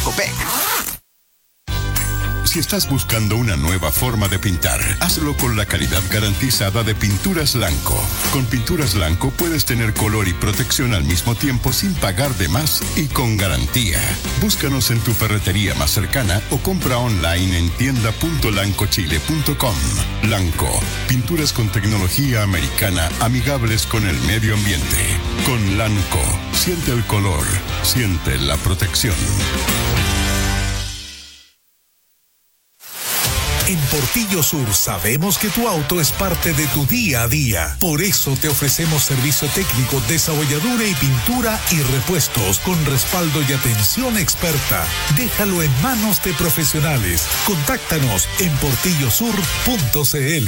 Copec. Si estás buscando una nueva forma de pintar, hazlo con la calidad garantizada de Pinturas Lanco. Con Pinturas Lanco puedes tener color y protección al mismo tiempo sin pagar de más y con garantía. Búscanos en tu ferretería más cercana o compra online en tienda.lancochile.com. Lanco, pinturas con tecnología americana amigables con el medio ambiente. Con Lanco, siente el color, siente la protección. En Portillo Sur sabemos que tu auto es parte de tu día a día. Por eso te ofrecemos servicio técnico, desabolladura y pintura y repuestos con respaldo y atención experta. Déjalo en manos de profesionales. Contáctanos en portillosur.cl.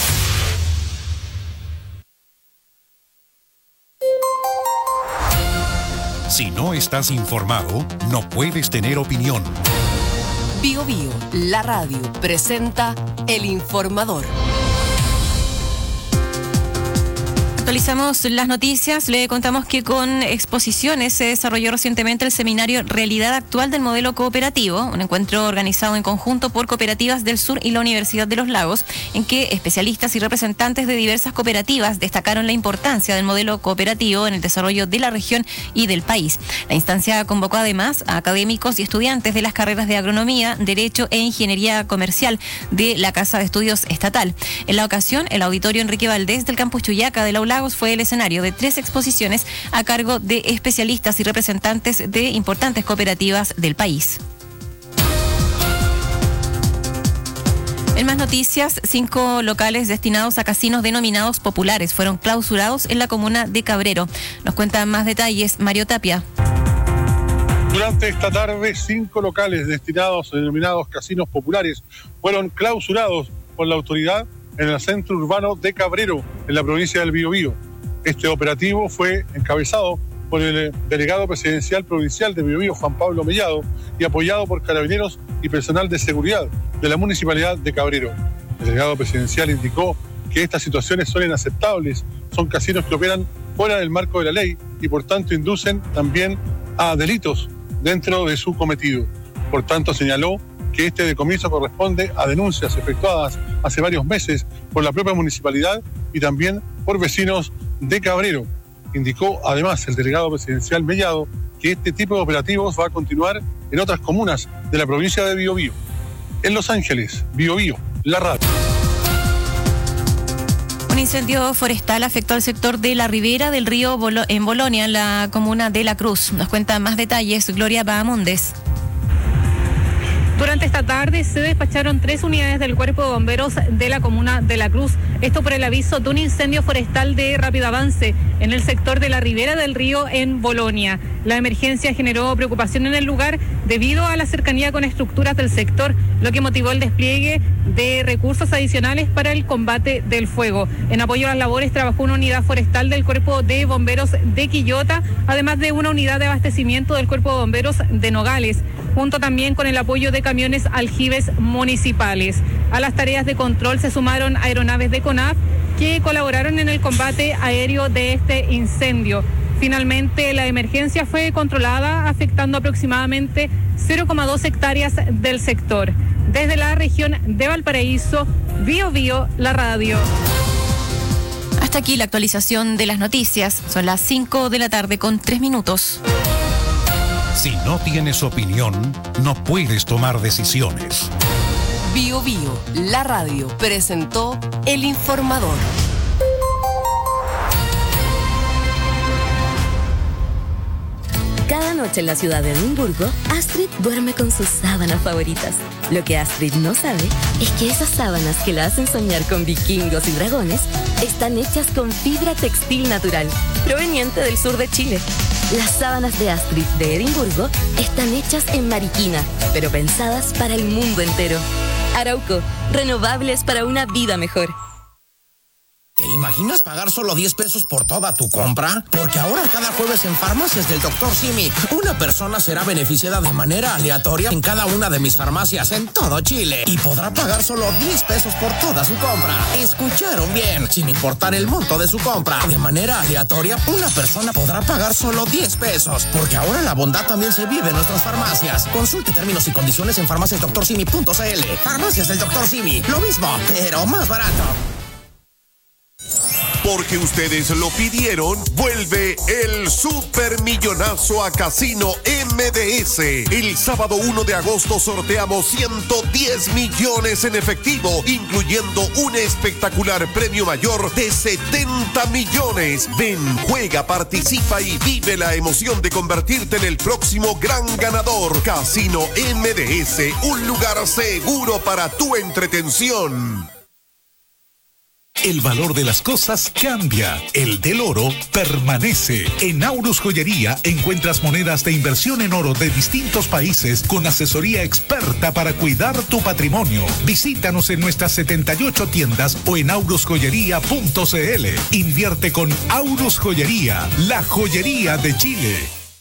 Si no estás informado, no puedes tener opinión. Bio Bio, la radio, presenta El Informador. Actualizamos las noticias. Le contamos que con exposiciones se desarrolló recientemente el seminario Realidad Actual del Modelo Cooperativo, un encuentro organizado en conjunto por Cooperativas del Sur y la Universidad de los Lagos, en que especialistas y representantes de diversas cooperativas destacaron la importancia del modelo cooperativo en el desarrollo de la región y del país. La instancia convocó además a académicos y estudiantes de las carreras de Agronomía, Derecho e Ingeniería Comercial de la Casa de Estudios Estatal. En la ocasión, el Auditorio Enrique Valdés del Campus Chuyaca de la ULA fue el escenario de 3 exposiciones a cargo de especialistas y representantes de importantes cooperativas del país. En más noticias, 5 locales destinados a casinos denominados populares fueron clausurados en la comuna de Cabrero. Nos cuenta más detalles Mario Tapia. Durante esta tarde, 5 locales destinados a denominados casinos populares fueron clausurados por la autoridad en el centro urbano de Cabrero, en la provincia del Biobío. Este operativo fue encabezado por el delegado presidencial provincial de Biobío, Juan Pablo Mellado, y apoyado por carabineros y personal de seguridad de la municipalidad de Cabrero. El delegado presidencial indicó que estas situaciones son inaceptables, son casinos que operan fuera del marco de la ley y por tanto inducen también a delitos dentro de su cometido. Por tanto, señaló que este decomiso corresponde a denuncias efectuadas hace varios meses por la propia municipalidad y también por vecinos de Cabrero. Indicó además el delegado presidencial Mellado que este tipo de operativos va a continuar en otras comunas de la provincia de Biobío. En Los Ángeles, Biobío, la radio. Un incendio forestal afectó al sector de la ribera del río en Bolonia, en la comuna de La Cruz. Nos cuenta más detalles Gloria Bahamondes. Durante esta tarde se despacharon 3 unidades del Cuerpo de Bomberos de la comuna de La Cruz. Esto por el aviso de un incendio forestal de rápido avance en el sector de la ribera del río en Bolonia. La emergencia generó preocupación en el lugar debido a la cercanía con estructuras del sector, lo que motivó el despliegue de recursos adicionales para el combate del fuego. En apoyo a las labores trabajó una unidad forestal del Cuerpo de Bomberos de Quillota, además de una unidad de abastecimiento del Cuerpo de Bomberos de Nogales, junto también con el apoyo de camiones aljibes municipales. A las tareas de control se sumaron aeronaves de CONAF que colaboraron en el combate aéreo de este incendio. Finalmente, la emergencia fue controlada, afectando aproximadamente 0,2 hectáreas del sector. Desde la región de Valparaíso, Bio Bio, la radio. Hasta aquí la actualización de las noticias. Son las 5 de la tarde con 3 minutos. Si no tienes opinión, no puedes tomar decisiones. Bio Bio, la radio, presentó El Informador. Cada noche en la ciudad de Edimburgo, Astrid duerme con sus sábanas favoritas. Lo que Astrid no sabe es que esas sábanas que la hacen soñar con vikingos y dragones están hechas con fibra textil natural, proveniente del sur de Chile. Las sábanas de Astrid de Edimburgo están hechas en Mariquina, pero pensadas para el mundo entero. Arauco, renovables para una vida mejor. ¿Te imaginas pagar solo 10 pesos por toda tu compra? Porque ahora cada jueves en Farmacias del Dr. Simi, una persona será beneficiada de manera aleatoria en cada una de mis farmacias en todo Chile y podrá pagar solo 10 pesos por toda su compra. ¿Escucharon bien? Sin importar el monto de su compra, de manera aleatoria, una persona podrá pagar solo 10 pesos. Porque ahora la bondad también se vive en nuestras farmacias. Consulte términos y condiciones en farmaciasdoctorsimi.cl. Farmacias del Dr. Simi, lo mismo, pero más barato. Porque ustedes lo pidieron, vuelve el supermillonazo a Casino MDS. El sábado 1 de agosto sorteamos 110 millones en efectivo, incluyendo un espectacular premio mayor de 70 millones. Ven, juega, participa y vive la emoción de convertirte en el próximo gran ganador. Casino MDS, un lugar seguro para tu entretención. El valor de las cosas cambia, el del oro permanece. En Aurus Joyería encuentras monedas de inversión en oro de distintos países con asesoría experta para cuidar tu patrimonio. Visítanos en nuestras 78 tiendas o en aurusjoyería.cl. Invierte con Aurus Joyería, la joyería de Chile.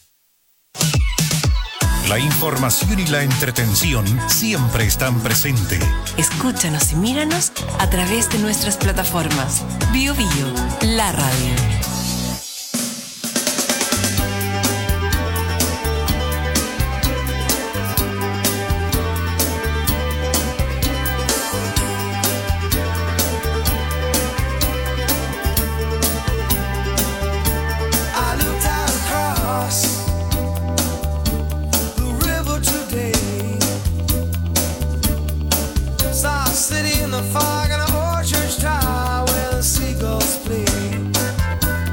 La información y la entretención siempre están presentes. Escúchanos y míranos a través de nuestras plataformas. Bio Bio, la radio. City in the fog and a old church tower where the seagulls play.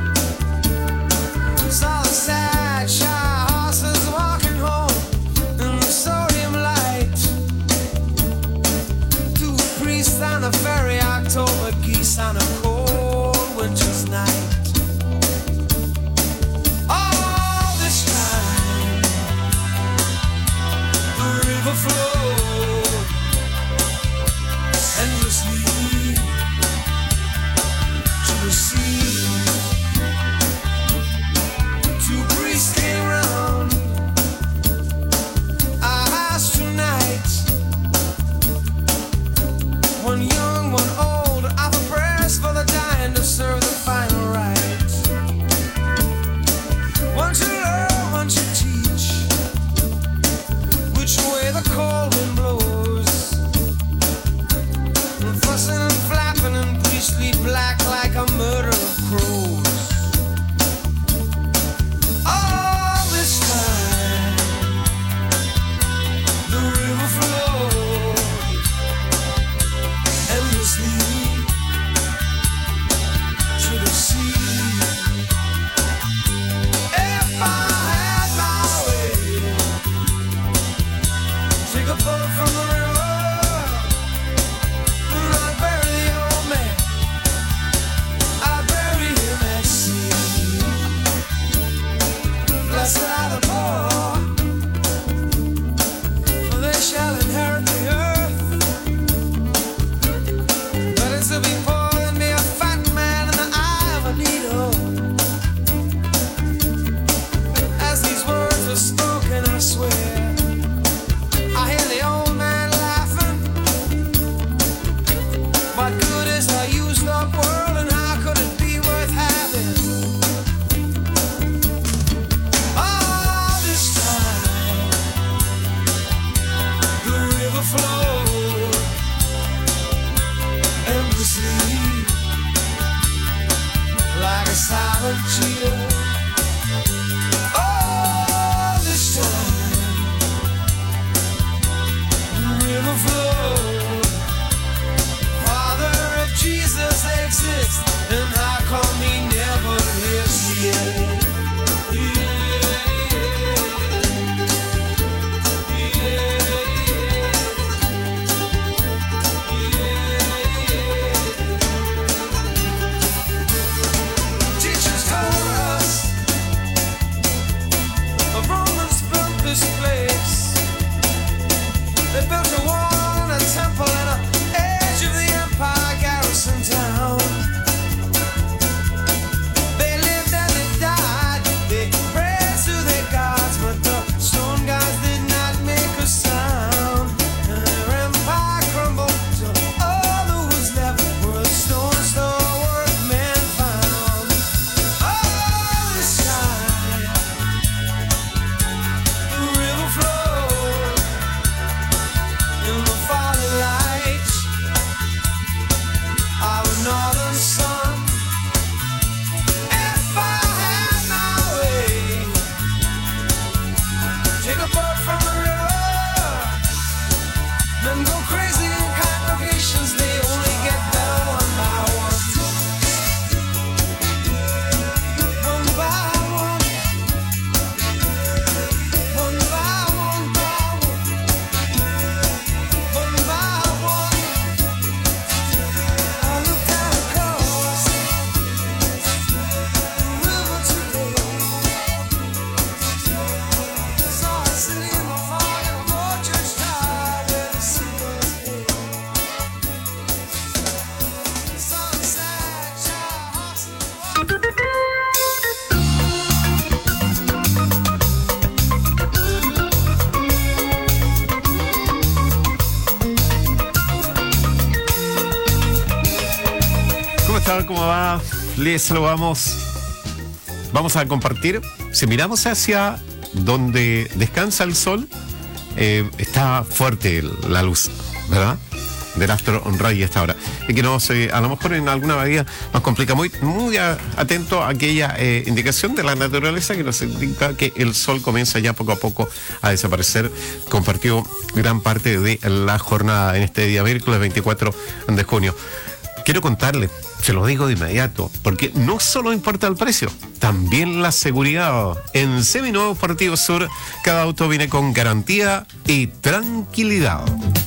está? ¿Cómo va? Les saludamos. Vamos a compartir. Si miramos hacia donde descansa el sol, está fuerte la luz, ¿verdad? Del astro rey a esta hora. Y que a lo mejor en alguna medida nos complica. Muy atento a aquella indicación de la naturaleza que nos indica que el sol comienza ya poco a poco a desaparecer. Compartió gran parte de la jornada en este día miércoles 24 de junio. Quiero contarle, se lo digo de inmediato, porque no solo importa el precio, también la seguridad. En Seminuevo Partido Sur, cada auto viene con garantía y tranquilidad.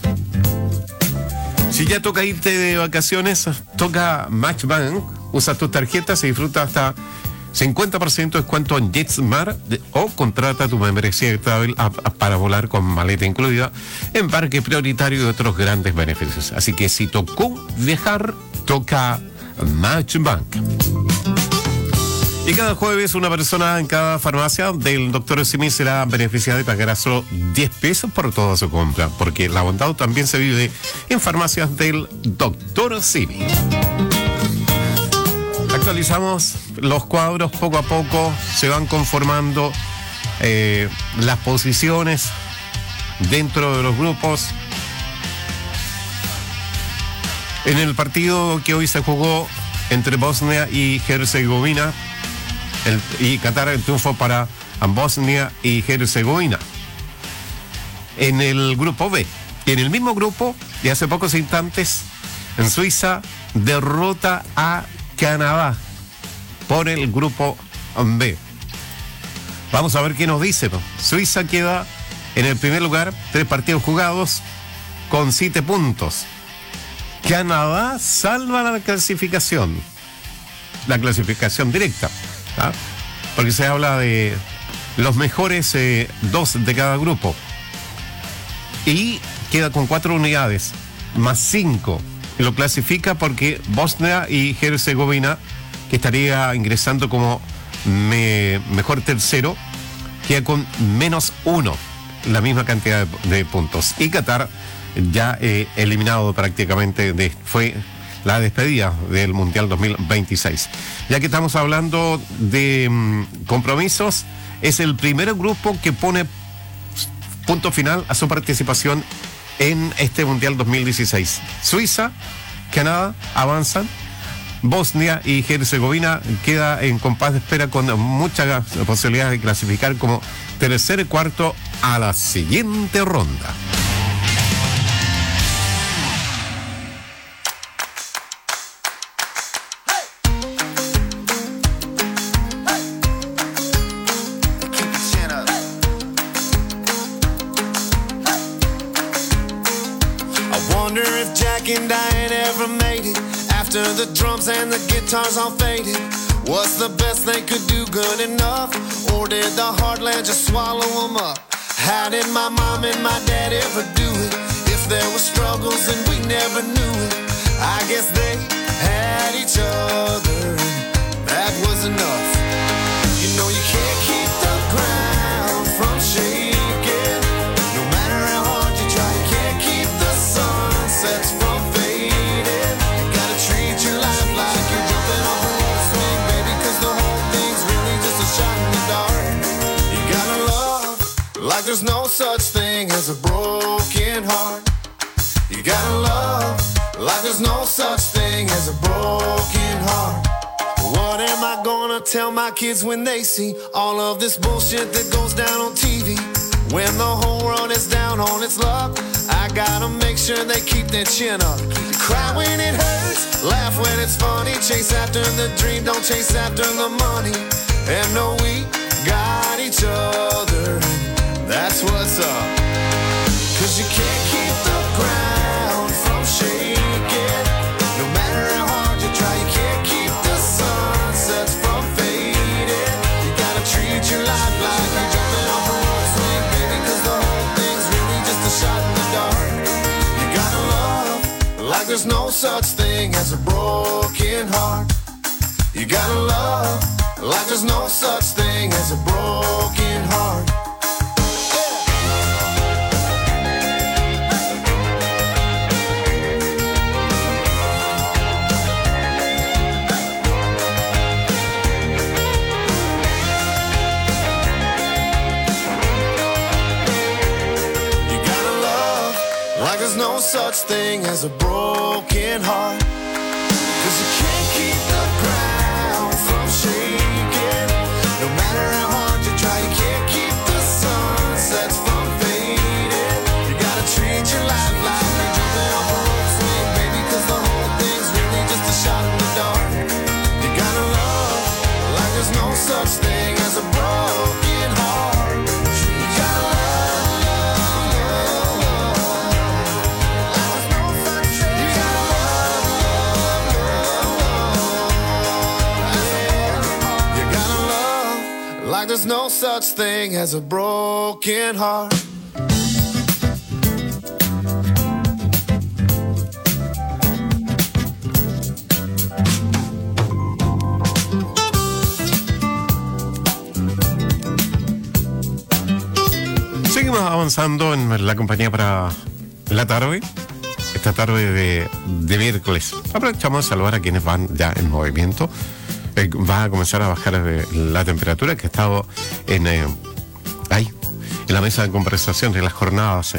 Si ya toca irte de vacaciones, toca Matchbank. Usa tus tarjetas y disfruta hasta 50% de descuento en JetSmart o contrata tu membresía de Travel para volar con maleta incluida, embarque prioritario y otros grandes beneficios. Así que si tocó viajar, toca Matchbank. Y cada jueves una persona en cada farmacia del Dr. Simi será beneficiada y pagará solo 10 pesos por toda su compra, porque la bondad también se vive en farmacias del Dr. Simi. Actualizamos los cuadros poco a poco, se van conformando las posiciones dentro de los grupos. En el partido que hoy se jugó entre Bosnia y Herzegovina, y Qatar, el triunfo para Bosnia y Herzegovina. En el grupo B, y en el mismo grupo, y hace pocos instantes, en Suiza derrota a Canadá por el grupo B. Vamos a ver qué nos dice, ¿no? Suiza queda en el primer lugar, 3 partidos jugados, con 7 puntos. Canadá salva la clasificación directa, ¿ah? Porque se habla de los mejores 2 de cada grupo, y queda con 4 unidades más 5. Lo clasifica porque Bosnia y Herzegovina, que estaría ingresando como mejor tercero, queda con -1, la misma cantidad de puntos. Y Qatar ya eliminado prácticamente, fue la despedida del Mundial 2026. Ya que estamos hablando de compromisos, es el primer grupo que pone punto final a su participación en este Mundial 2016. Suiza, Canadá avanzan, Bosnia y Herzegovina queda en compás de espera con muchas posibilidades de clasificar como tercer y cuarto a la siguiente ronda. And Diane ever made it after the drums and the guitars all faded? Was the best they could do good enough, or did the heartland just swallow them up? How did my mom and my dad ever do it? If there were struggles and we never knew it, I guess they had each other, and that was enough. You know you can't keep the ground from shaking, no matter how hard you try. You can't keep the sunsets from like there's no such thing as a broken heart. You gotta love like there's no such thing as a broken heart. What am I gonna tell my kids when they see all of this bullshit that goes down on TV? When the whole world is down on its luck, I gotta make sure they keep their chin up. Cry when it hurts, laugh when it's funny, chase after the dream, don't chase after the money. And no, we got each other, that's what's up. 'Cause you can't keep the ground from shaking, no matter how hard you try. You can't keep the sunsets from fading. You gotta treat your life like you're jumping off a rope swing, baby, 'cause the whole thing's really just a shot in the dark. You gotta love like there's no such thing as a broken heart. You gotta love like there's no such thing as a broken heart. like there's no such thing as a broken heart. 'Cause you can't keep the ground from shaking, no matter how hard you try. You can't keep the sunsets from fading. You gotta treat your life like you're jumping off a rope swing, baby, 'cause the whole thing's really just a shot in the dark. You gotta love like there's no such thing as a broken heart. You gotta love, love, love, love, like there's no such thing. You gotta love, love, love, love, yeah. You gotta love like there's no such thing as a broken heart. Seguimos avanzando en la compañía para la tarde, esta tarde de miércoles. Aprovechamos a saludar a quienes van ya en movimiento. Va a comenzar a bajar la temperatura que ha estado en la mesa de conversación de las jornadas.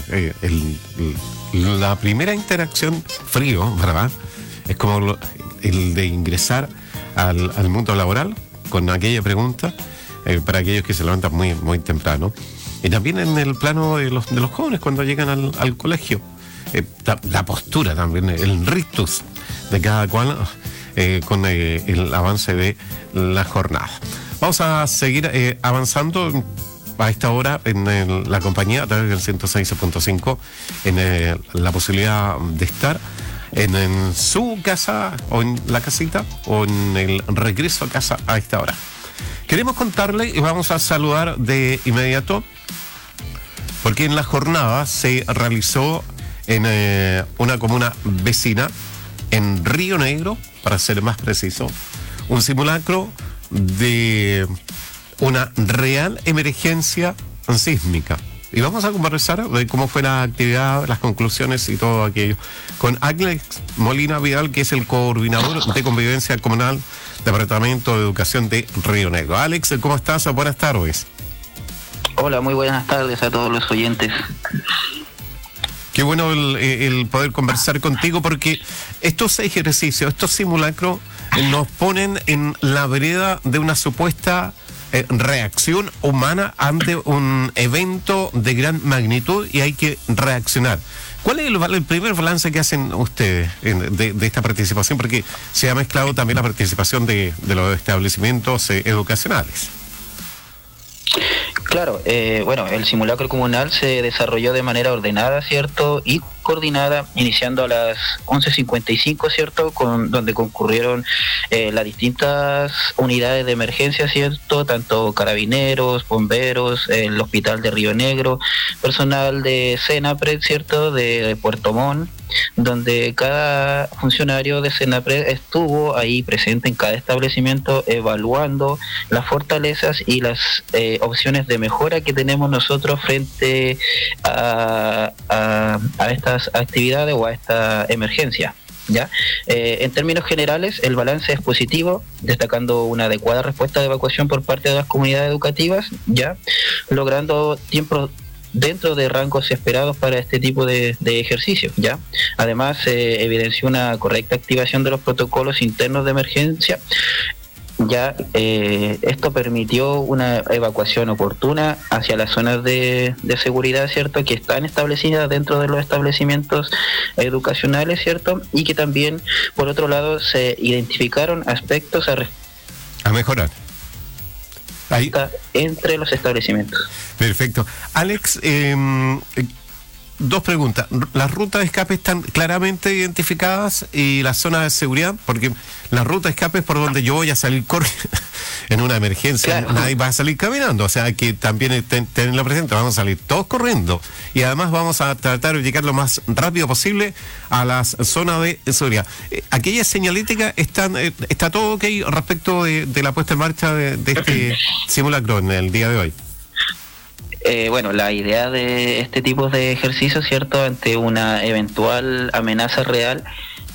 La primera interacción frío, ¿verdad? Es como el de ingresar al mundo laboral con aquella pregunta para aquellos que se levantan muy, muy temprano. Y también en el plano de los jóvenes cuando llegan al colegio. La postura también, el rictus de cada cual con el avance de la jornada. Vamos a seguir avanzando a esta hora en la compañía a través del 106.5 en la posibilidad de estar en su casa o en la casita o en el regreso a casa a esta hora. Queremos contarle y vamos a saludar de inmediato porque en la jornada se realizó en una comuna vecina, en Río Negro, para ser más preciso, un simulacro de una real emergencia sísmica. Y vamos a conversar de cómo fue la actividad, las conclusiones y todo aquello, con Alex Molina Vidal, que es el coordinador de convivencia comunal, Departamento de Educación de Río Negro. Alex, ¿cómo estás? Buenas tardes. Hola, muy buenas tardes a todos los oyentes. Qué bueno el poder conversar contigo, porque estos ejercicios, estos simulacros nos ponen en la vereda de una supuesta reacción humana ante un evento de gran magnitud y hay que reaccionar. ¿Cuál es el primer balance que hacen ustedes de esta participación? Porque se ha mezclado también la participación de los establecimientos educacionales. Claro, bueno, el simulacro comunal se desarrolló de manera ordenada, ¿cierto? Y coordinada, iniciando a las 11:55, ¿cierto? Donde concurrieron las distintas unidades de emergencia, ¿cierto? Tanto carabineros, bomberos, el hospital de Río Negro, personal de Senapred, ¿cierto? De Puerto Montt, donde cada funcionario de Senapred estuvo ahí presente en cada establecimiento evaluando las fortalezas y las opciones de mejora que tenemos nosotros frente a estas actividades o a esta emergencia. ¿Ya? En términos generales, el balance es positivo, destacando una adecuada respuesta de evacuación por parte de las comunidades educativas, ya logrando tiempos dentro de rangos esperados para este tipo de ejercicios, ¿ya? Además, evidenció una correcta activación de los protocolos internos de emergencia. Ya esto permitió una evacuación oportuna hacia las zonas de seguridad, ¿cierto?, que están establecidas dentro de los establecimientos educacionales, ¿cierto?, y que también, por otro lado, se identificaron aspectos a mejorar ahí entre los establecimientos. Perfecto. Alex, dos preguntas. ¿Las rutas de escape están claramente identificadas y las zonas de seguridad? Porque la ruta de escape es por donde yo voy a salir corriendo en una emergencia. Claro. Nadie va a salir caminando. O sea, hay que también tenerlo presente. Vamos a salir todos corriendo. Y además vamos a tratar de llegar lo más rápido posible a las zonas de seguridad. ¿Aquella señalítica está todo ok respecto de la puesta en marcha de este simulacro en el día de hoy? Bueno, la idea de este tipo de ejercicios, ¿cierto?, ante una eventual amenaza real,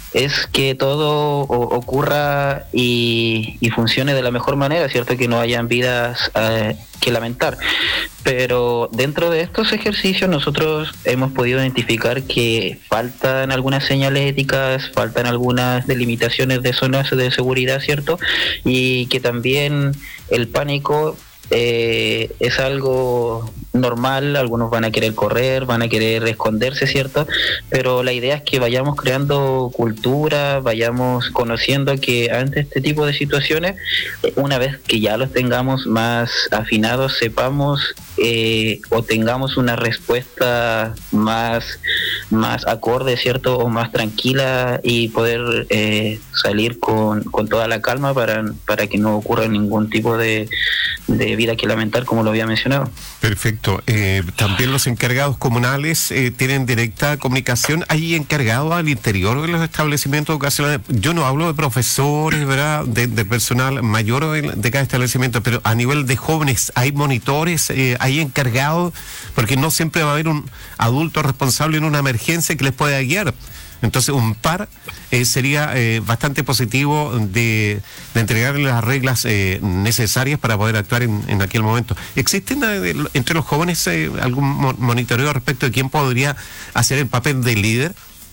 es que todo ocurra y funcione de la mejor manera, ¿cierto? Que no hayan vidas que lamentar. Pero dentro de estos ejercicios nosotros hemos podido identificar que faltan algunas señales éticas, faltan algunas delimitaciones de zonas de seguridad, ¿cierto? Y que también el pánico es algo normal, algunos van a querer correr, van a querer esconderse, ¿cierto? Pero la idea es que vayamos creando cultura, vayamos conociendo que ante este tipo de situaciones, una vez que ya los tengamos más afinados, sepamos o tengamos una respuesta más acorde, ¿cierto? O más tranquila y poder salir con toda la calma para que no ocurra ningún tipo de vida que lamentar, como lo había mencionado. Perfecto. También los encargados comunales tienen directa comunicación. ¿Hay encargados al interior de los establecimientos educacionales? Yo no hablo de profesores, ¿verdad? De personal mayor de cada establecimiento, pero a nivel de jóvenes, ¿hay monitores? ¿Hay encargados? Porque no siempre va a haber un adulto responsable en una emergencia que les pueda guiar. Entonces un par sería bastante positivo de entregarle las reglas necesarias para poder actuar en aquel momento. ¿Existen entre los jóvenes algún monitoreo respecto de quién podría hacer el papel de líder?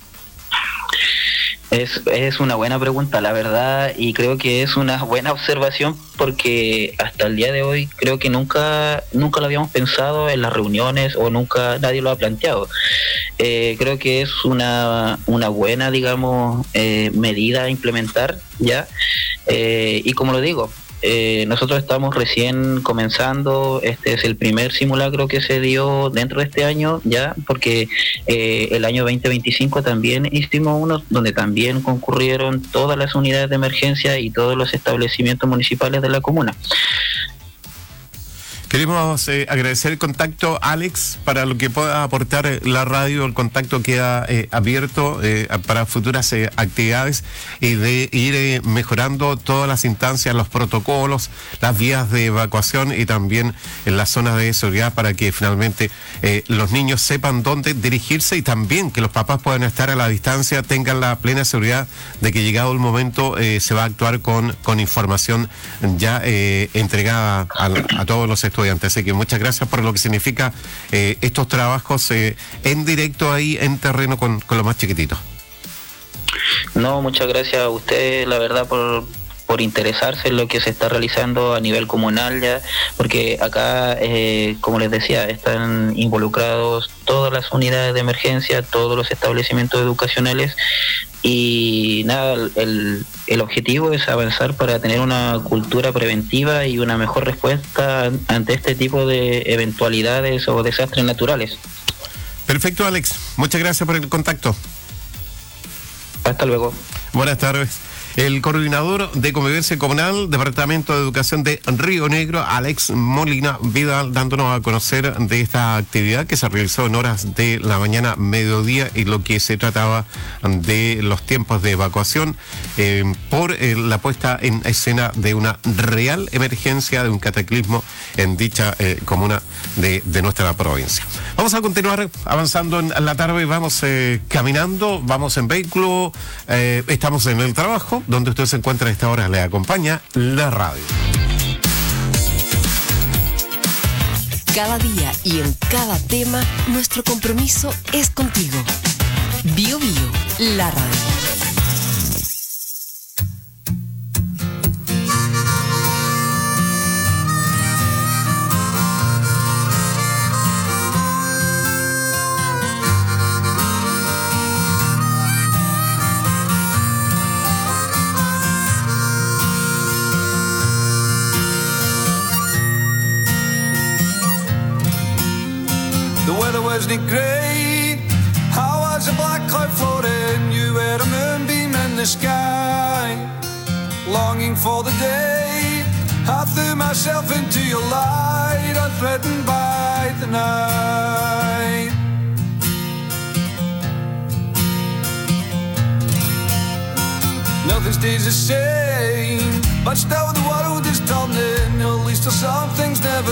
Es una buena pregunta, la verdad, y creo que es una buena observación porque hasta el día de hoy creo que nunca lo habíamos pensado en las reuniones o nunca nadie lo ha planteado. Creo que es una buena, digamos, medida a implementar, ¿ya? Y como lo digo, nosotros estamos recién comenzando, este es el primer simulacro que se dio dentro de este año, ya, porque el año 2025 también hicimos uno donde también concurrieron todas las unidades de emergencia y todos los establecimientos municipales de la comuna. Queremos agradecer el contacto, Alex, para lo que pueda aportar la radio. El contacto queda abierto para futuras actividades y de ir mejorando todas las instancias, los protocolos, las vías de evacuación y también en las zonas de seguridad para que finalmente los niños sepan dónde dirigirse y también que los papás puedan estar a la distancia, tengan la plena seguridad de que llegado el momento se va a actuar con información ya entregada a todos los estudiantes. Así que muchas gracias por lo que significa estos trabajos en directo ahí en terreno con los más chiquititos. No, muchas gracias a usted, la verdad, por interesarse en lo que se está realizando a nivel comunal ya, porque acá, como les decía, están involucrados todas las unidades de emergencia, todos los establecimientos educacionales y nada, el objetivo es avanzar para tener una cultura preventiva y una mejor respuesta ante este tipo de eventualidades o desastres naturales. Perfecto, Alex. Muchas gracias por el contacto. Hasta luego. Buenas tardes. El coordinador de Convivencia Comunal, Departamento de Educación de Río Negro, Alex Molina Vidal, dándonos a conocer de esta actividad que se realizó en horas de la mañana, mediodía, y lo que se trataba de los tiempos de evacuación por la puesta en escena de una real emergencia, de un cataclismo en dicha comuna de nuestra provincia. Vamos a continuar avanzando en la tarde, vamos caminando, vamos en vehículo, estamos en el trabajo. Donde usted se encuentra a esta hora, le acompaña la radio. Cada día y en cada tema, nuestro compromiso es contigo. Bio Bio, la radio. Wasn't it great? How was a black cloud floating? You were a moonbeam in the sky. Longing for the day, I threw myself into your light, unthreatened by the night. Nothing stays the same, but still the world is turning. At least some things never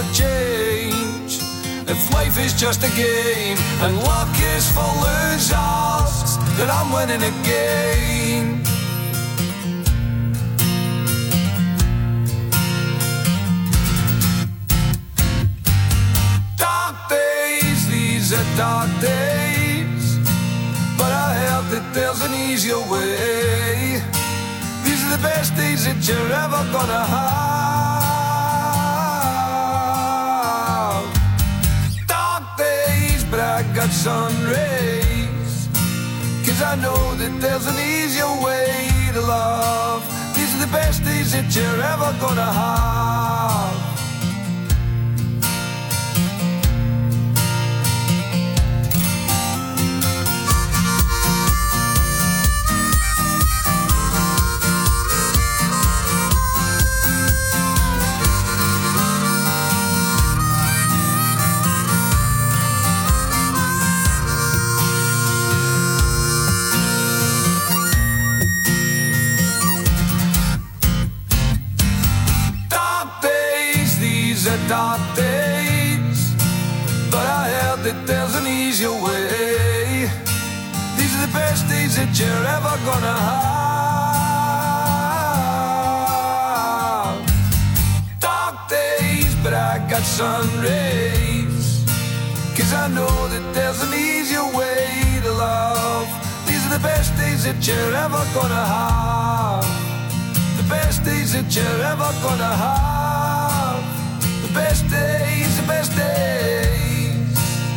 change. If life is just a game and luck is for losers, that I'm winning again. Dark days, these are dark days, but I heard that there's an easier way. These are the best days that you're ever gonna have. Dark days, but I got sun rays, 'cause I know that there's an easier way to love. These are the best days that you're ever gonna have. Dark days, but I heard that there's an easier way. These are the best days that you're ever gonna have. Dark days, but I got sun rays, 'cause I know that there's an easier way to love. These are the best days that you're ever gonna have. The best days that you're ever gonna have. Best days, the best days.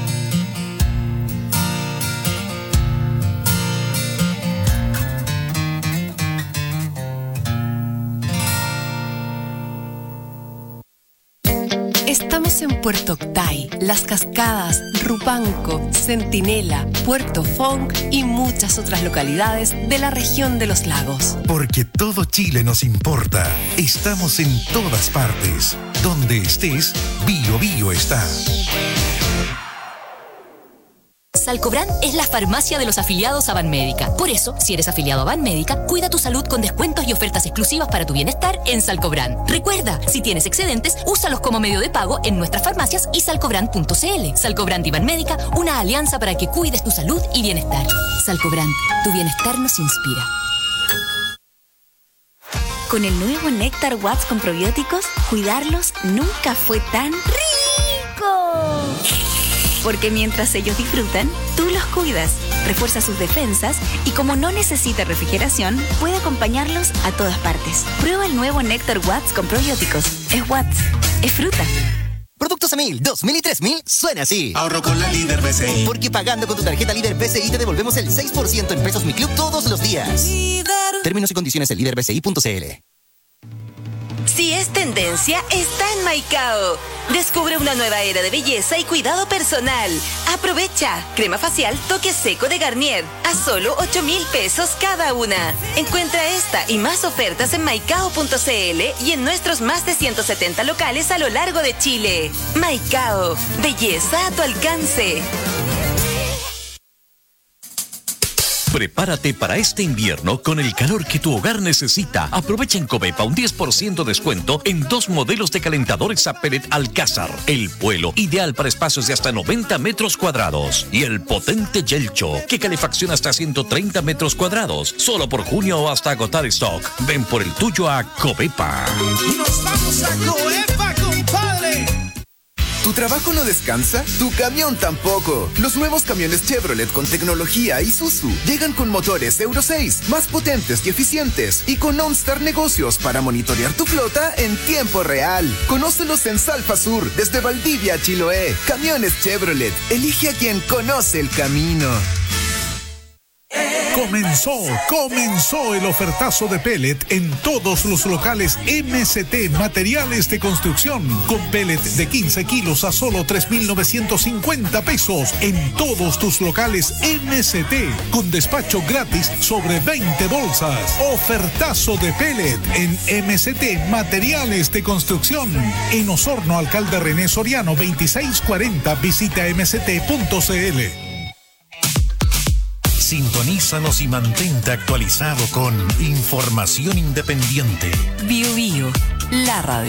Estamos en Puerto Octay, Las Cascadas, Rupanco, Centinela, Puerto Fong y muchas otras localidades de la región de los lagos. Porque todo Chile nos importa. Estamos en todas partes. Donde estés, Bio Bio está. Salcobran es la farmacia de los afiliados a Banmédica. Por eso, si eres afiliado a Banmédica, cuida tu salud con descuentos y ofertas exclusivas para tu bienestar en Salcobran. Recuerda, si tienes excedentes, úsalos como medio de pago en nuestras farmacias y salcobran.cl. Salcobran y Banmédica, una alianza para que cuides tu salud y bienestar. Salcobran, tu bienestar nos inspira. Con el nuevo Néctar Watts con probióticos, cuidarlos nunca fue tan rico. Porque mientras ellos disfrutan, tú los cuidas, refuerza sus defensas y como no necesita refrigeración, puede acompañarlos a todas partes. Prueba el nuevo Néctar Watts con probióticos. Es Watts, es fruta. Productos a 1000, 2000 y 3000 suena así. Ahorro con la Líder BCI. Porque pagando con tu tarjeta Líder BCI te devolvemos el 6% en pesos Mi Club todos los días. Líder. Términos y condiciones en líderbci.cl. Si es tendencia, está en Maicao. Descubre una nueva era de belleza y cuidado personal. Aprovecha. Crema facial Toque Seco de Garnier. A solo 8,000 pesos cada una. Encuentra esta y más ofertas en maicao.cl y en nuestros más de 170 locales a lo largo de Chile. Maicao. Belleza a tu alcance. Prepárate para este invierno con el calor que tu hogar necesita. Aprovecha en Covepa un 10% descuento en 2 modelos de calentadores a pellet Alcázar. El vuelo, ideal para espacios de hasta 90 metros cuadrados. Y el potente Yelcho, que calefacciona hasta 130 metros cuadrados. Solo por junio o hasta agotar stock. Ven por el tuyo a Covepa. ¡Nos vamos a Covepa, compadre! ¿Tu trabajo no descansa? Tu camión tampoco. Los nuevos camiones Chevrolet con tecnología Isuzu llegan con motores Euro 6, más potentes y eficientes, y con OnStar Negocios para monitorear tu flota en tiempo real. Conócelos en Salfa Sur, desde Valdivia a Chiloé. Camiones Chevrolet. Elige a quien conoce el camino. Comenzó el ofertazo de pellet en todos los locales MCT Materiales de Construcción, con pellet de 15 kilos a solo 3,950 pesos en todos tus locales MCT, con despacho gratis sobre 20 bolsas. Ofertazo de pellet en MCT Materiales de Construcción, en Osorno, Alcalde René Soriano 2640. Visita mct.cl. Sintonízanos y mantente actualizado con información independiente. Bio Bio, la radio.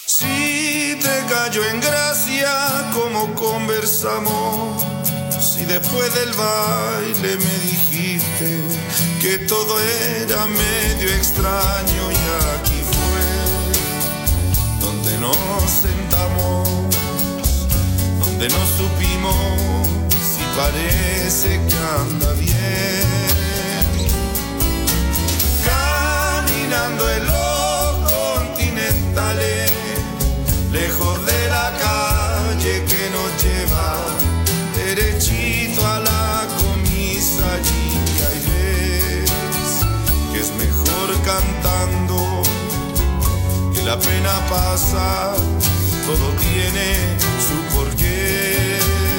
Si te cayó en gracia como conversamos, si después del baile me dijiste que todo era medio extraño y aquí fue donde nos sentamos, donde nos supimos si parece que anda bien. Caminando en los continentales, lejos de la calle que nos lleva derechito a la comisaría, y ves que es mejor cantando, que la pena pasa, todo tiene su porqué.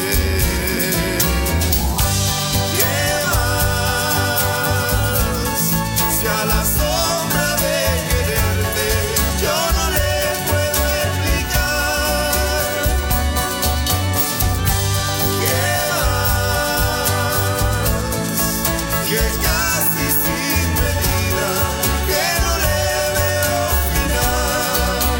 ¿Qué más? Si a la sombra de quererte yo no le puedo explicar. ¿Qué más? Que casi sin medida, que no le veo final.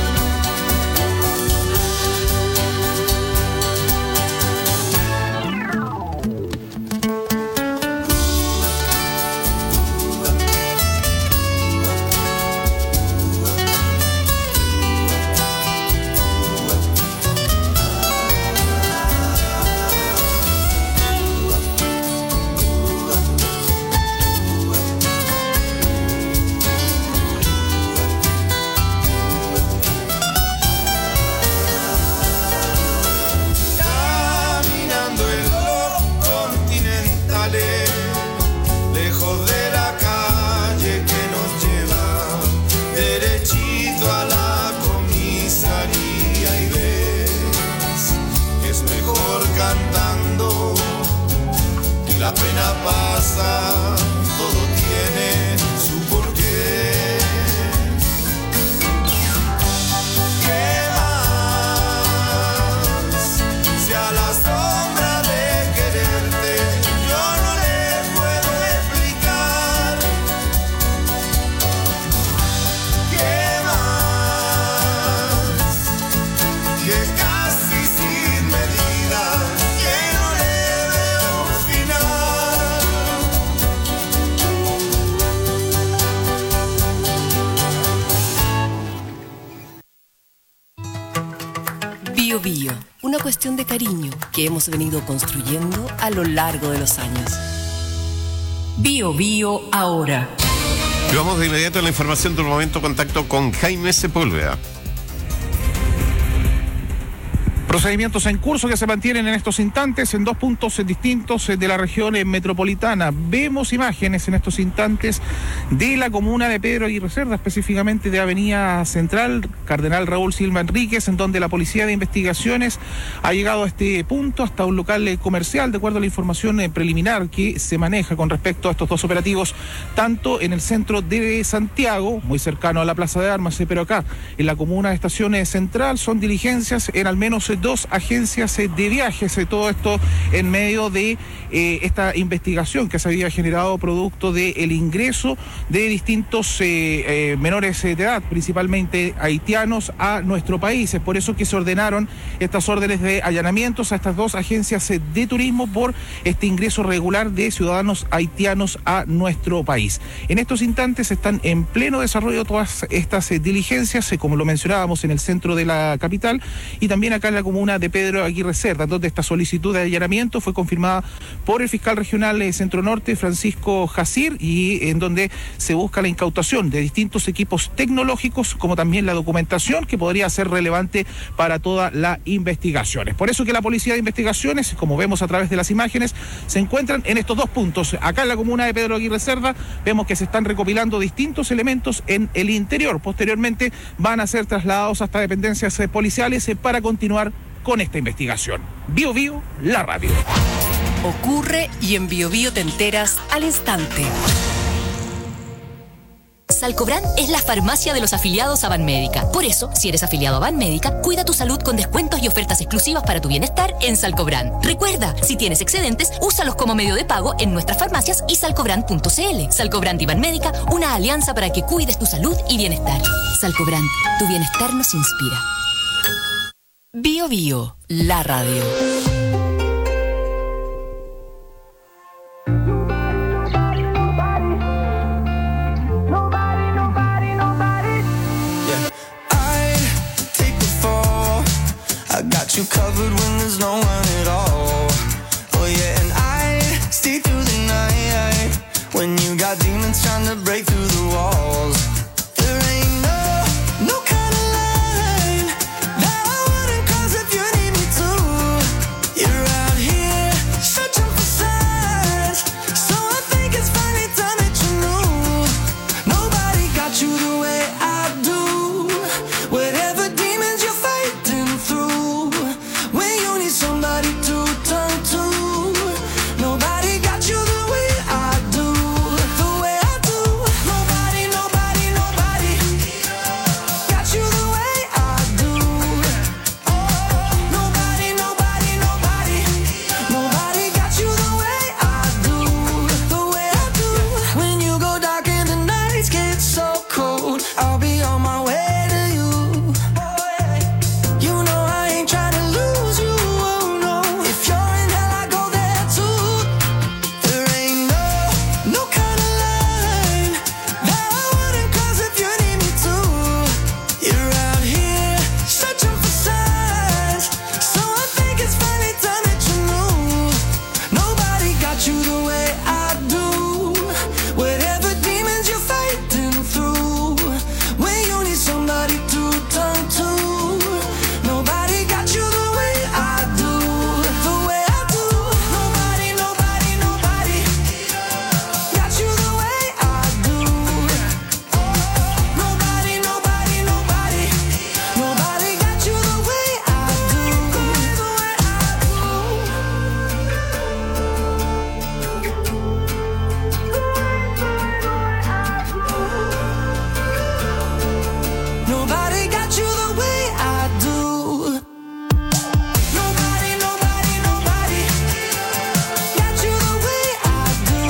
Caminando en los continentales, lejos de la calle que nos lleva derechito a la comisaría, y ves que es mejor cantando, que la pena pasa, todo tiene su porqué. ¿Qué más? Si a la sombra de quererte yo no le puedo explicar. ¿Qué más? Que casi sin medida, que no le veo final. Bio Bio, una cuestión de cariño que hemos venido construyendo a lo largo de los años. Bio Bio ahora. Y vamos de inmediato a la información del momento, contacto con Jaime Sepúlveda. Procedimientos en curso que se mantienen en estos instantes en dos puntos distintos de la región metropolitana. Vemos imágenes en estos instantes de la comuna de Pedro Aguirre Cerda, específicamente de Avenida Central, Cardenal Raúl Silva Enríquez, en donde la Policía de Investigaciones ha llegado a este punto, hasta un local comercial, de acuerdo a la información preliminar que se maneja con respecto a estos dos operativos, tanto en el centro de Santiago, muy cercano a la Plaza de Armas, pero acá en la comuna de Estación Central son diligencias en al menos dos agencias de viajes, todo esto en medio de esta investigación que se había generado producto del ingreso de distintos menores de edad, principalmente haitianos, a nuestro país. Es por eso que se ordenaron estas órdenes de allanamientos a estas dos agencias de turismo por este ingreso regular de ciudadanos haitianos a nuestro país. En estos instantes están en pleno desarrollo todas estas diligencias, como lo mencionábamos, en el centro de la capital y también acá en la comuna de Pedro Aguirre Cerda, donde esta solicitud de allanamiento fue confirmada por el fiscal regional Centro Norte, Francisco Jacir, y en donde se busca la incautación de distintos equipos tecnológicos, como también la documentación que podría ser relevante para toda la investigación. Es por eso que la Policía de Investigaciones, como vemos a través de las imágenes, se encuentran en estos dos puntos. Acá en la comuna de Pedro Aguirre Cerda vemos que se están recopilando distintos elementos en el interior. Posteriormente van a ser trasladados hasta dependencias policiales para continuar con esta investigación. Bio Bio, la radio. Ocurre y en Bio Bio te enteras al instante. Salcobran es la farmacia de los afiliados a Banmédica. Por eso, si eres afiliado a Banmédica, cuida tu salud con descuentos y ofertas exclusivas para tu bienestar en Salcobran. Recuerda, si tienes excedentes, úsalos como medio de pago en nuestras farmacias y salcobran.cl. Salcobran y Banmédica, una alianza para que cuides tu salud y bienestar. Salcobran, tu bienestar nos inspira. Bio Bio, la radio. demons trying to break through the walls. There ain't no kind of line that I wouldn't cross if you need me to. You're out here searching for signs, so I think it's finally time that you know nobody got you the way I do. Whatever demons you're fighting through, when you need somebody to turn to, nobody got you the way I do. The way I do. Nobody, nobody, nobody got you the way I do. Nobody, nobody, nobody, nobody got you the way I do. The way I do. When you go dark and the nights get so cold, I'll be on my way to you. You know I ain't trying to lose you, oh no. If you're in hell, I go there too. There ain't no kind of line that I wouldn't cross if you need me to. You're out here searching for signs, so I think it's finally time that you know nobody got you the way I do. Whatever demons you're fighting through, when you need somebody to turn to, nobody got you the way I do. The way I do. Nobody, nobody, nobody got you the way I do. Nobody, nobody, nobody, nobody got you the way I do. The way Nobody got you the way I do. Nobody, nobody, nobody got you the way I do.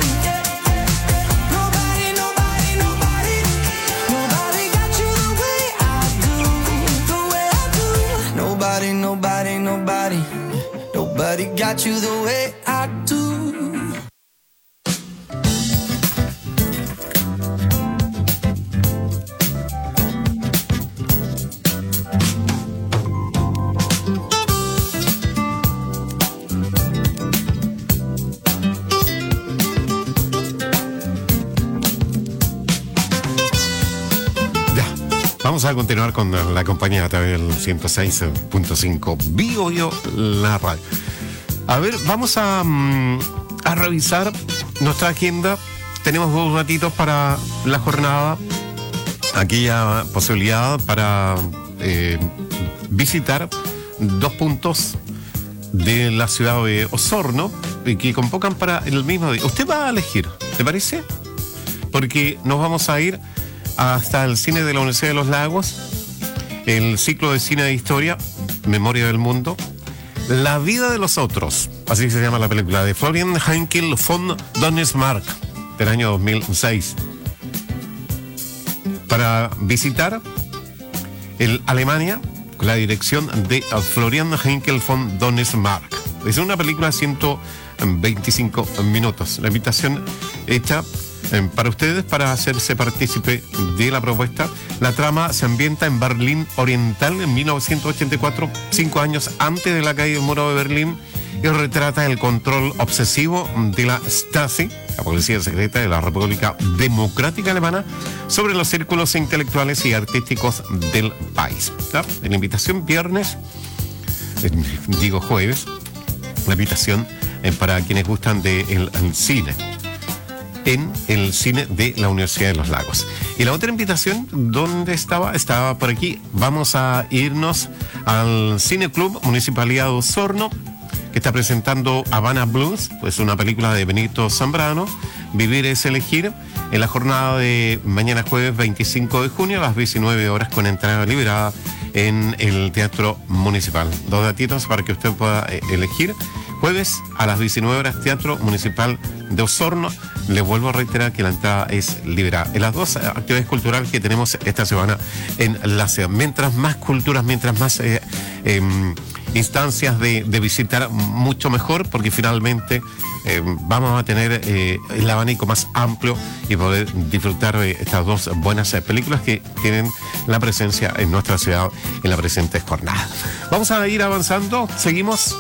Nobody, nobody, nobody, nobody got you the way I do. The way I do. Nobody, nobody, nobody, nobody got you the way I do. Vamos a continuar con la compañía a través del 106.5 Bio la radio. A ver, vamos a revisar nuestra agenda. Tenemos 2 ratitos para la jornada. Aquella posibilidad para visitar 2 puntos de la ciudad de Osorno y que convocan para el mismo día. Usted va a elegir, ¿te parece? Porque nos vamos a ir hasta el cine de la Universidad de los Lagos, el ciclo de cine de historia, Memoria del Mundo, La vida de los otros, así se llama la película, de Florian Henkel von Donnersmarck, del año 2006. Para visitar Alemania, con la dirección de Florian Henkel von Donnersmarck. Es una película de 125 minutos. La invitación hecha para ustedes para hacerse partícipe de la propuesta. La trama se ambienta en Berlín Oriental en 1984, 5 años antes de la caída del muro de Berlín, y retrata el control obsesivo de la Stasi, la policía secreta de la República Democrática Alemana, sobre los círculos intelectuales y artísticos del país. La invitación viernes, jueves, la invitación para quienes gustan del cine, en el cine de la Universidad de los Lagos. Y la otra invitación, ¿dónde estaba? Estaba por aquí. Vamos a irnos al Cine Club Municipalidad de Osorno, que está presentando Habana Blues, pues una película de Benito Zambrano. Vivir es elegir, en la jornada de mañana jueves 25 de junio a las 19 horas con entrada liberada en el Teatro Municipal. 2 datitos para que usted pueda elegir. Jueves a las 19 horas, Teatro Municipal de Osorno. Les vuelvo a reiterar que la entrada es liberada. En las 2 actividades culturales que tenemos esta semana en la ciudad. Mientras más culturas, mientras más instancias de visitar, mucho mejor, porque finalmente vamos a tener el abanico más amplio y poder disfrutar de estas 2 buenas películas que tienen la presencia en nuestra ciudad en la presente jornada. Vamos a ir avanzando. Seguimos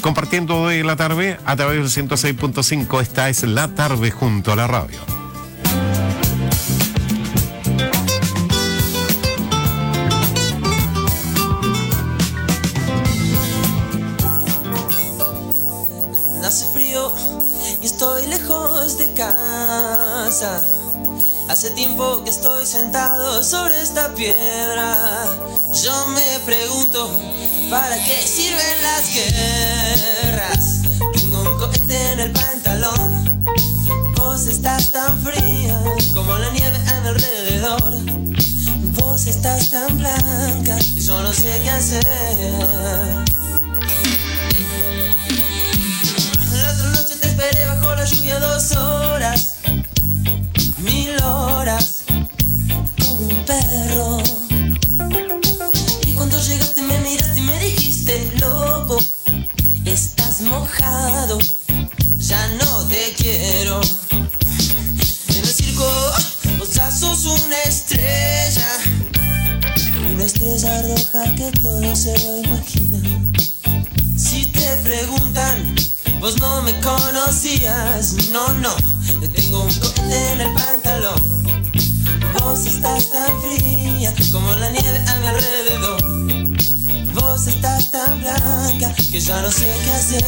compartiendo de la tarde a través del 106.5. Esta es La Tarde junto a la radio. Hace frío y estoy lejos de casa. Hace tiempo que estoy sentado sobre esta piedra. Yo me pregunto, ¿para qué sirven las guerras? Tengo un cohete en el pantalón. Vos estás tan fría como la nieve a mi alrededor. Vos estás tan blanca y yo no sé qué hacer. La otra noche te esperé bajo la lluvia 2 horas, 1000 horas, como un perro. Y cuando llegaste me miraste y me dijiste, loco, estás mojado, ya no te quiero. En el circo vos ya sos una estrella roja que todo se lo imagina. Si te preguntan, vos no me conocías, no, te tengo un cohete en el pantalón. Vos estás tan fría como la nieve a mi alrededor. Vos estás tan blanca que ya no sé qué hacer.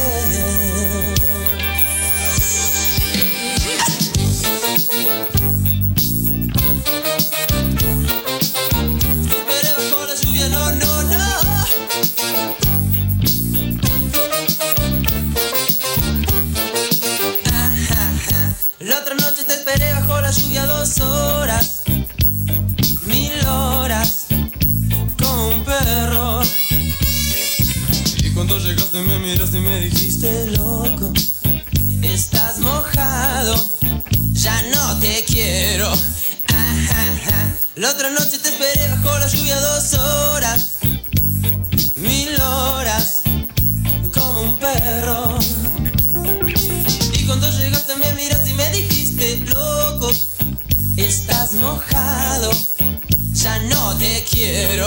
La otra noche te esperé bajo la lluvia 2 horas, 1000 horas, como un perro. Y cuando llegaste me miraste y me dijiste, loco, estás mojado, ya no te quiero. La otra noche te esperé bajo la lluvia 2 horas, 1000 horas, como un perro. Y cuando llegaste me miraste y me dijiste, loco, estás mojado, ya no te quiero.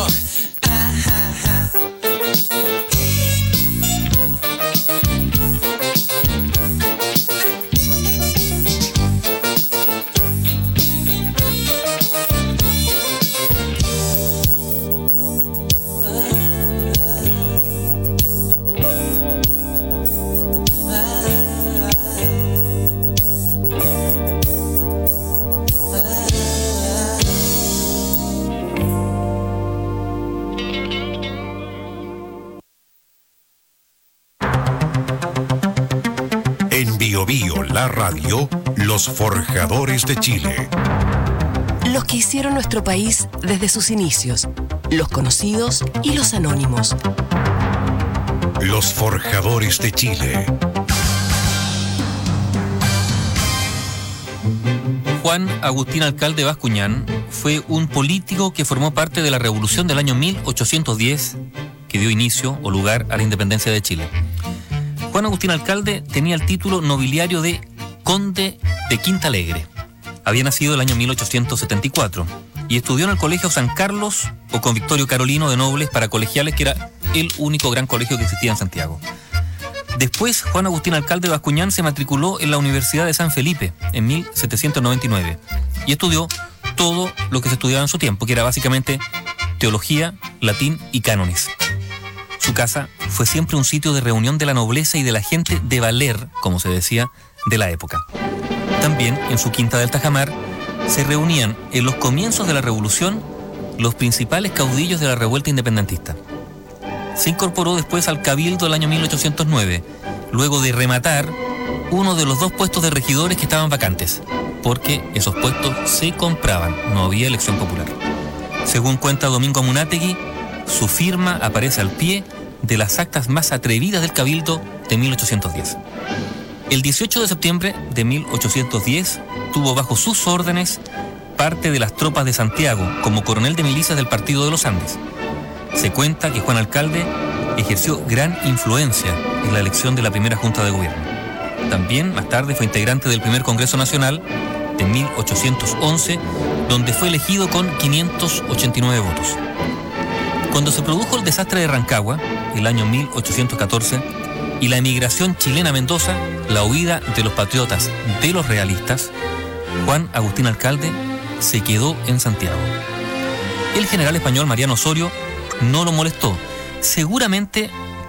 Bio, la radio, los forjadores de Chile. Los que hicieron nuestro país desde sus inicios, los conocidos y los anónimos. Los forjadores de Chile. Juan Agustín Alcalde Bascuñán fue un político que formó parte de la revolución del año 1810 que dio inicio o lugar a la independencia de Chile. Juan Agustín Alcalde tenía el título nobiliario de Conde de Quinta Alegre. Había nacido el año 1874 y estudió en el Colegio San Carlos o Convictorio Carolino de Nobles para Colegiales, que era el único gran colegio que existía en Santiago. Después, Juan Agustín Alcalde Bascuñán se matriculó en la Universidad de San Felipe en 1799 y estudió todo lo que se estudiaba en su tiempo, que era básicamente teología, latín y cánones. Su casa fue siempre un sitio de reunión de la nobleza y de la gente de valer, como se decía, de la época. También en su quinta del Tajamar se reunían en los comienzos de la revolución los principales caudillos de la revuelta independentista. Se incorporó después al Cabildo del año 1809, luego de rematar uno de los 2 puestos de regidores que estaban vacantes, porque esos puestos se compraban, no había elección popular. Según cuenta Domingo Munátegui, su firma aparece al pie de las actas más atrevidas del Cabildo de 1810. El 18 de septiembre de 1810 tuvo bajo sus órdenes parte de las tropas de Santiago como coronel de milicias del Partido de los Andes. Se cuenta que Juan Alcalde ejerció gran influencia en la elección de la primera Junta de Gobierno. También, más tarde, fue integrante del primer Congreso Nacional de 1811, donde fue elegido con 589 votos. Cuando se produjo el desastre de Rancagua, el año 1814, y la emigración chilena a Mendoza, la huida de los patriotas de los realistas, Juan Agustín Alcalde se quedó en Santiago. El general español Mariano Osorio no lo molestó, seguramente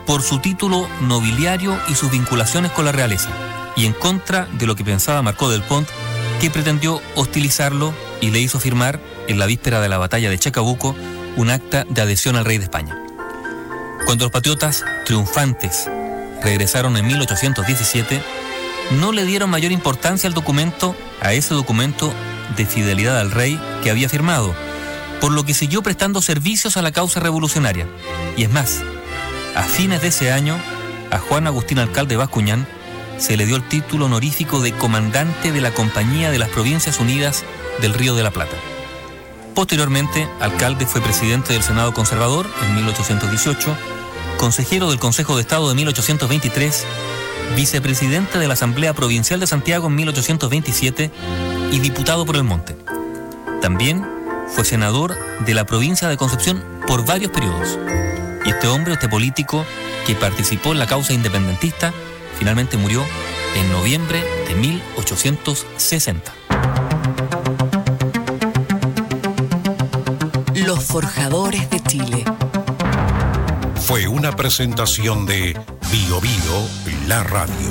por su título nobiliario y sus vinculaciones con la realeza, y en contra de lo que pensaba Marcó del Pont, que pretendió hostilizarlo y le hizo firmar, en la víspera de la batalla de Chacabuco, un acta de adhesión al rey de España. Cuando los patriotas, triunfantes, regresaron en 1817, no le dieron mayor importancia al documento, a ese documento de fidelidad al rey que había firmado, por lo que siguió prestando servicios a la causa revolucionaria. Y es más, a fines de ese año, a Juan Agustín Alcalde Bascuñán se le dio el título honorífico de comandante de la Compañía de las Provincias Unidas del Río de la Plata. Posteriormente, Alcalde fue presidente del Senado Conservador en 1818, consejero del Consejo de Estado de 1823, vicepresidente de la Asamblea Provincial de Santiago en 1827 y diputado por el Monte. También fue senador de la provincia de Concepción por varios periodos. Y este político que participó en la causa independentista, finalmente murió en noviembre de 1860. Los Forjadores de Chile. Fue una presentación de Bio Bio, la radio.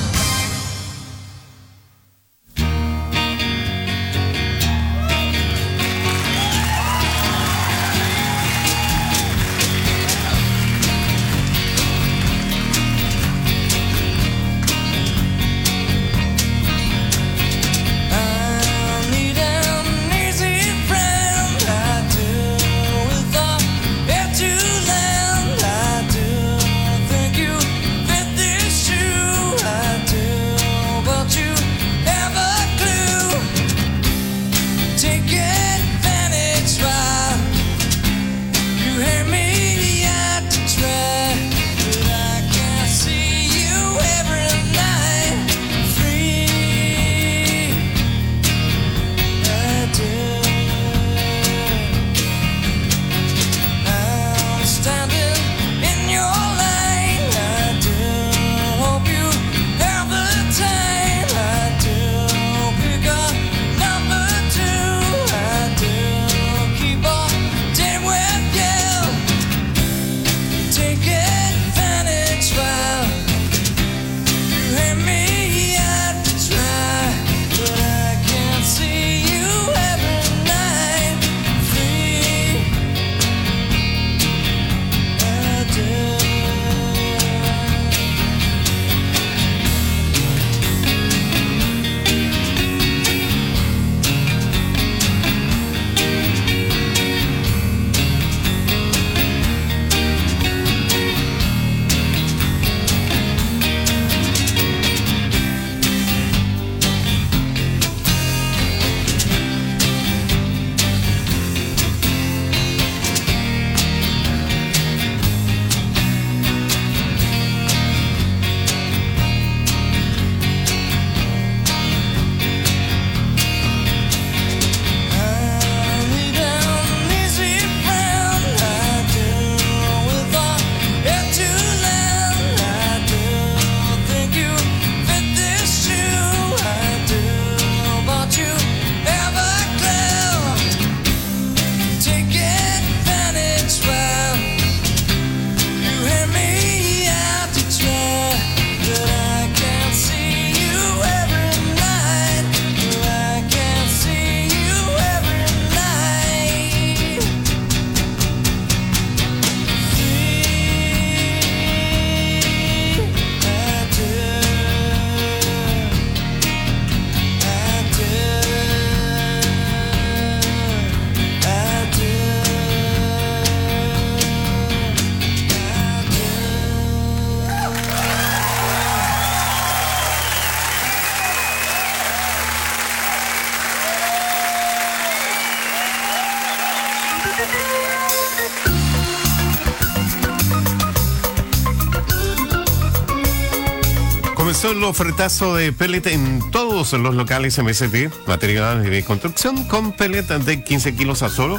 Comenzó el ofertazo de pellet en todos los locales MST, materiales de construcción con pellet de 15 kilos a solo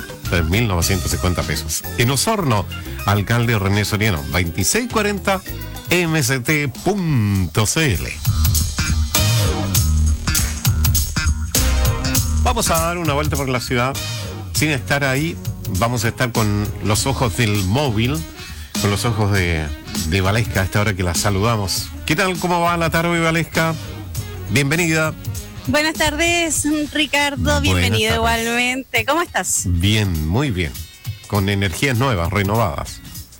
3.950 pesos. En Osorno, alcalde René Soriano, 2640 mst.cl. Vamos a dar una vuelta por la ciudad. Sin estar ahí, vamos a estar con los ojos del móvil, con los ojos de de Valesca a esta hora que la saludamos. ¿Qué tal? ¿Cómo va la tarde, Valesca? Bienvenida. Buenas tardes, Ricardo. Bienvenido igualmente. ¿Cómo estás? Bien, muy bien. Con energías nuevas, renovadas.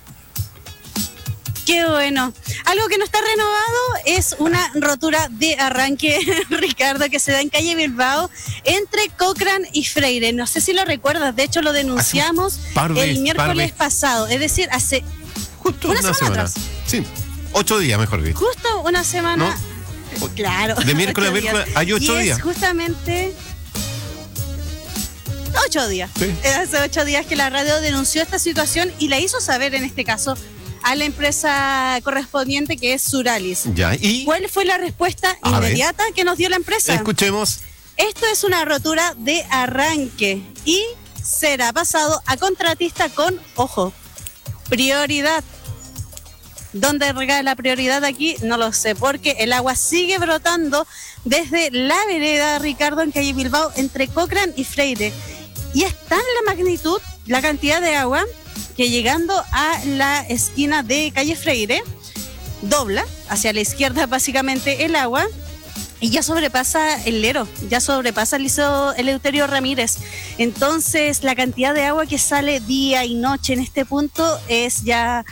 Qué bueno. Algo que no está renovado es una rotura de arranque, Ricardo, que se da en calle Bilbao entre Cochrane y Freire. No sé si lo recuerdas, de hecho lo denunciamos el miércoles pasado, es decir, hace justo una semana atrás. Sí, 8 días, mejor dicho. Justo una semana. ¿No? Claro. De miércoles a miércoles hay 8 días. Es justamente 8 días. Sí. Hace 8 días que la radio denunció esta situación y la hizo saber en este caso a la empresa correspondiente, que es Suralis. Ya, ¿y cuál fue la respuesta inmediata que nos dio la empresa? Escuchemos. Esto es una rotura de arranque y será pasado a contratista con, ojo, prioridad. ¿Dónde recae la prioridad aquí? No lo sé, porque el agua sigue brotando desde la vereda, Ricardo, en calle Bilbao, entre Cochrane y Freire. Y es tan la magnitud, la cantidad de agua, que llegando a la esquina de calle Freire, dobla hacia la izquierda básicamente el agua y ya sobrepasa el Lero, ya sobrepasa el liceo Eleuterio Ramírez. Entonces la cantidad de agua que sale día y noche en este punto es ya...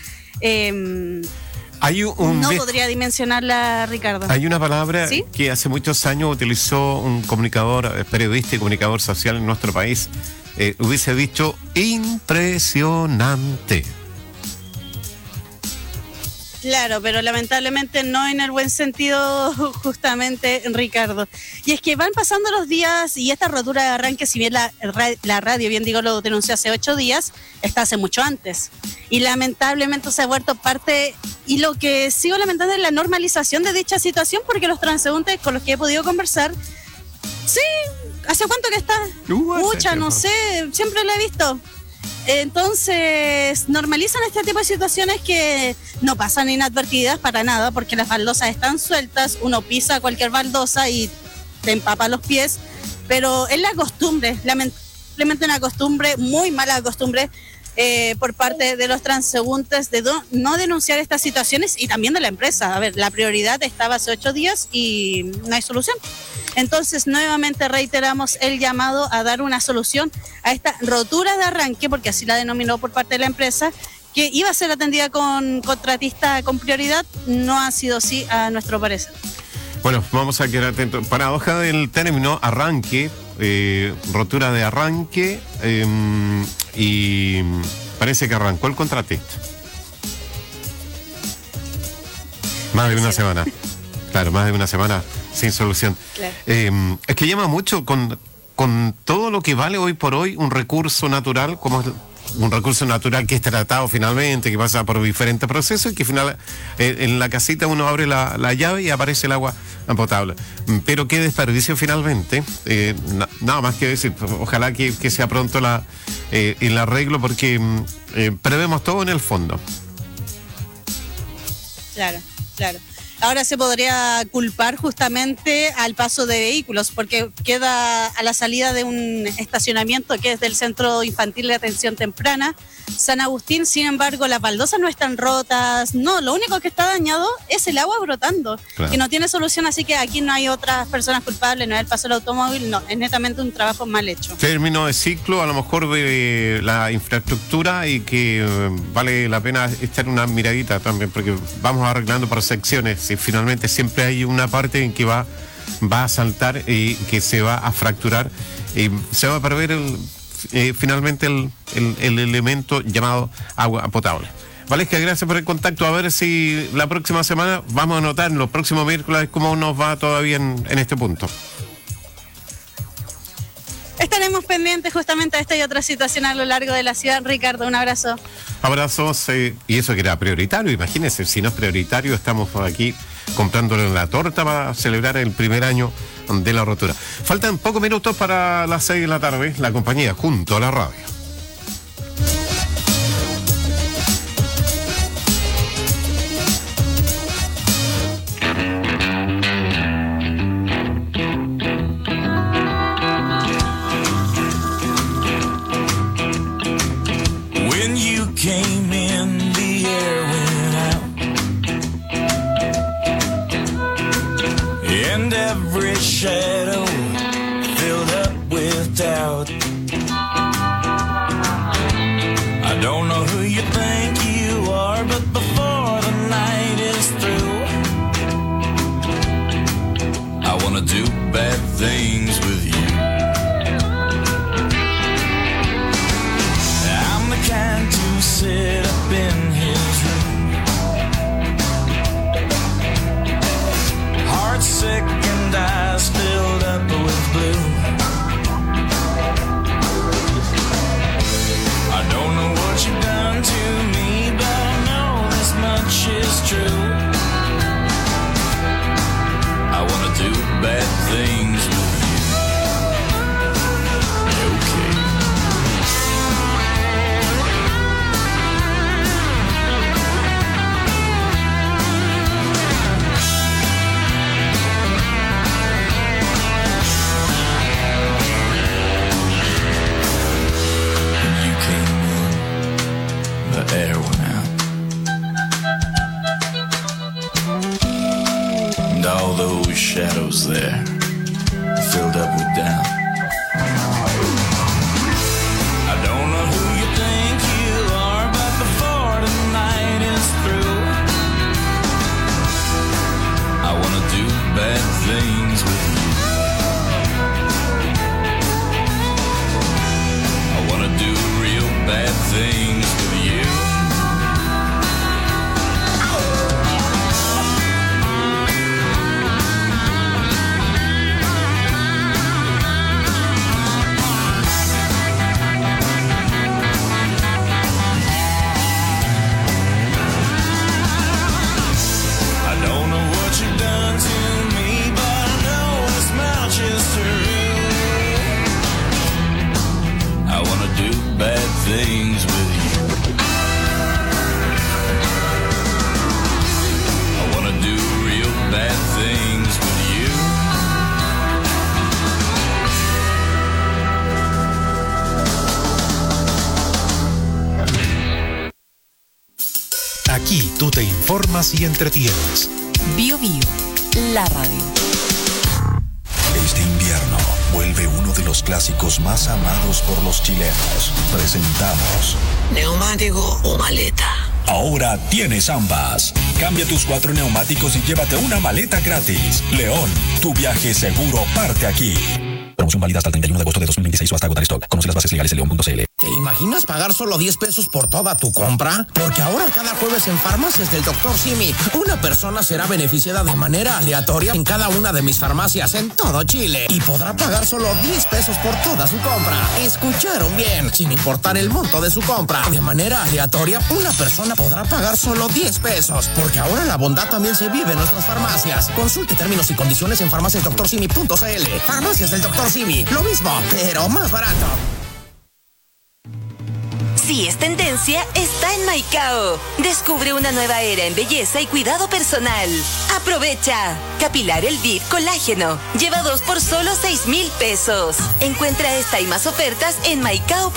Hay no podría dimensionarla, Ricardo. Hay una palabra ¿sí? que hace muchos años utilizó un comunicador, periodista y comunicador social en nuestro país. Hubiese dicho impresionante. Claro, pero lamentablemente no en el buen sentido, justamente, Ricardo. Y es que van pasando los días y esta rotura de arranque, si bien la radio, bien digo, lo denunció hace 8 días, está hace mucho antes. Y lamentablemente se ha vuelto parte, y lo que sigo lamentando es la normalización de dicha situación, porque los transeúntes con los que he podido conversar, sí, ¿hace cuánto que está? Mucha, no sé, siempre lo he visto. Entonces normalizan este tipo de situaciones que no pasan inadvertidas para nada, porque las baldosas están sueltas, uno pisa cualquier baldosa y te empapa los pies, pero es la costumbre, lamentablemente una costumbre, muy mala costumbre por parte de los transeúntes de no denunciar estas situaciones, y también de la empresa. A ver, la prioridad estaba hace 8 días y no hay solución. Entonces, nuevamente reiteramos el llamado a dar una solución a esta rotura de arranque, porque así la denominó por parte de la empresa, que iba a ser atendida con contratista con prioridad. No ha sido así, a nuestro parecer. Bueno, vamos a quedar atentos. Paradoja del término arranque, rotura de arranque, y parece que arrancó el contratista. Más de una semana. Claro, más de una semana sin solución. Claro. Es que llama mucho con todo lo que vale hoy por hoy un recurso natural, como es un recurso natural que es tratado finalmente, que pasa por diferentes procesos y que final en la casita uno abre la llave y aparece el agua potable. Pero qué desperdicio finalmente. Nada más que decir, ojalá que sea pronto el arreglo, porque prevemos todo en el fondo. Claro, claro. Ahora se podría culpar justamente al paso de vehículos, porque queda a la salida de un estacionamiento que es del Centro Infantil de Atención Temprana, San Agustín. Sin embargo, las baldosas no están rotas, no, lo único que está dañado es el agua brotando, claro, que no tiene solución, así que aquí no hay otras personas culpables, no es el paso del automóvil, no, es netamente un trabajo mal hecho. Término de ciclo, a lo mejor de la infraestructura, y que vale la pena echar una miradita también, porque vamos arreglando por secciones y finalmente siempre hay una parte en que va a saltar y que se va a fracturar y se va a perder finalmente el elemento llamado agua potable. Valesca, gracias por el contacto. A ver si la próxima semana vamos a notar en los próximos miércoles cómo nos va todavía en este punto. Estaremos pendientes justamente de esta y otra situación a lo largo de la ciudad. Ricardo, un abrazo. Abrazos, y eso que era prioritario, imagínense, si no es prioritario, estamos aquí comprándole la torta para celebrar el primer año de la rotura. Faltan pocos minutos para las 6 de la tarde, la compañía junto a la radio. When you came in, the air went out. and every shadow filled up with doubt. I don't know who you think you are, but before the night is through, I wanna do bad things with you. I'm the kind to sit up in his room, heart sick and eyes filled up with blue. I don't know what you've done to me, but I know this much is true. I wanna do bad things with you. Okay. When you came in, the air went out, and all those shadows there filled up with doubt. I don't know who you think you are, but before the night is through, I wanna do bad things with you. I wanna do real bad things with you. I don't know what you've done to me, but I know this much is true. I wanna do bad things with you. I wanna do real bad things with you. Aquí tú te informas y entretienes. Bio Bio, la radio. Este invierno vuelve uno de los clásicos más amados por los chilenos. Presentamos ¿Neumático o maleta? Ahora tienes ambas. Cambia tus 4 neumáticos y llévate una maleta gratis. León, tu viaje seguro parte aquí. Promoción válida hasta el 31 de agosto de 2026 o hasta agotar stock. Conoce las bases legales en león.cl. ¿Te imaginas pagar solo 10 pesos por toda tu compra? Porque ahora cada jueves en Farmacias del Dr. Simi, una persona será beneficiada de manera aleatoria en cada una de mis farmacias en todo Chile y podrá pagar solo 10 pesos por toda su compra. ¿Escucharon bien? Sin importar el monto de su compra, de manera aleatoria, una persona podrá pagar solo 10 pesos. Porque ahora la bondad también se vive en nuestras farmacias. Consulte términos y condiciones en farmaciasdoctorsimi.cl. Farmacias del Dr. Simi, lo mismo, pero más barato. Si es tendencia, está en Maicao. Descubre una nueva era en belleza y cuidado personal. Aprovecha. Capilar Elvive Colágeno. Lleva 2 por solo 6,000 pesos. Encuentra esta y más ofertas en Maicao.